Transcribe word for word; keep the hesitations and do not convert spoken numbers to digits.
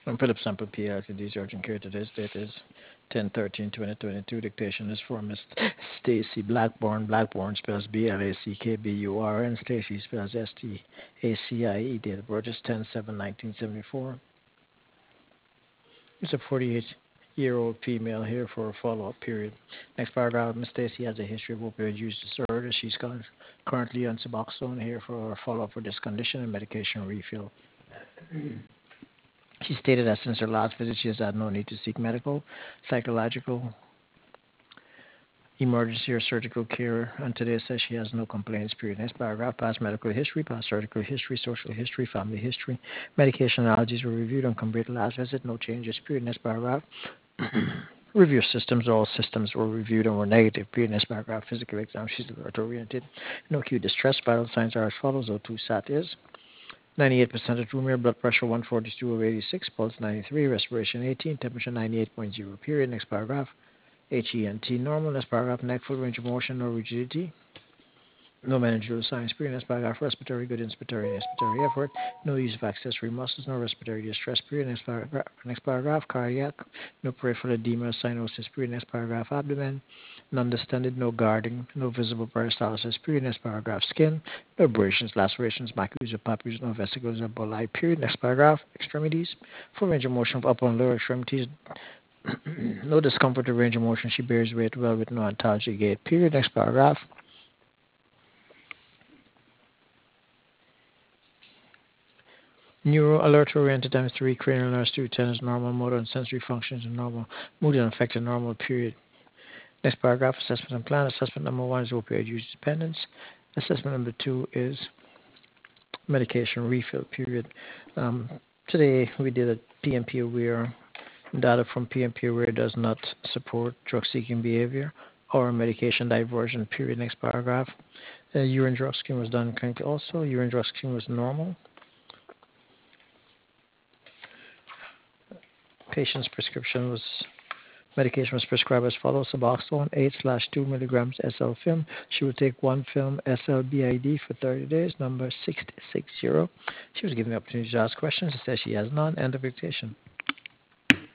Phillips Sample P L T D's urgent care. Today's date is ten thirteen twenty twenty-two. Dictation is for Miss Stacy Blackburn. Blackburn spells B L A C K B U R N. Stacy spells S T A C I E. Date of birth is ten seven nineteen seventy-four. It's a forty-eight-year-old female here for a follow-up period. Next paragraph, Miss Stacy has a history of opioid use disorder. She's currently on Suboxone here for a follow-up for this condition and medication refill. She stated that since her last visit, she has had no need to seek medical, psychological, emergency, or surgical care, and today says she has no complaints, period. Next paragraph, past medical history, past surgical history, social history, family history, medication allergies were reviewed and compared to last visit, no changes, period. Next paragraph, review systems, all systems were reviewed and were negative, period. Next paragraph, physical exam, she's alert-oriented, no acute distress, vital signs are as follows, O two sat is ninety-eight percent of room air, blood pressure one forty-two over eighty-six, pulse ninety-three, respiration eighteen, temperature ninety-eight point zero, period. Next paragraph, H E N T normal. Next paragraph, neck, full range of motion, no rigidity, no managerial signs, period. Next paragraph, respiratory, good inspiratory and expiratory effort, no use of accessory muscles, no respiratory distress, period. Next paragraph, next paragraph cardiac, no peripheral edema, cyanosis, period. Next paragraph, abdomen, non-distended, no guarding, no visible peristalsis, period. Next paragraph, skin, no abrasions, lacerations, macules or papules, no vesicles or bulli, period. Next paragraph, extremities, full range of motion of upper and lower extremities, no discomfort or range of motion, she bears weight well with no antalgic gait, period. Next paragraph, neuro alert oriented times three, cranial nerves two ten is normal, motor and sensory functions are normal, mood and affected normal, period. Next paragraph, assessment and plan. Assessment number one is opioid use dependence. Assessment number two is medication refill, period. Um, today we did a P M P aware. Data from P M P aware does not support drug-seeking behavior or medication diversion, period. Next paragraph. Uh, urine drug screen was done clinically also. Urine drug screen was normal. Patient's prescription was medication was prescribed as follows: Suboxone eight slash two milligrams S L film. She will take one film S L B I D for thirty days. Number six six zero. She was given the opportunity to ask questions. It says she has none. End of dictation.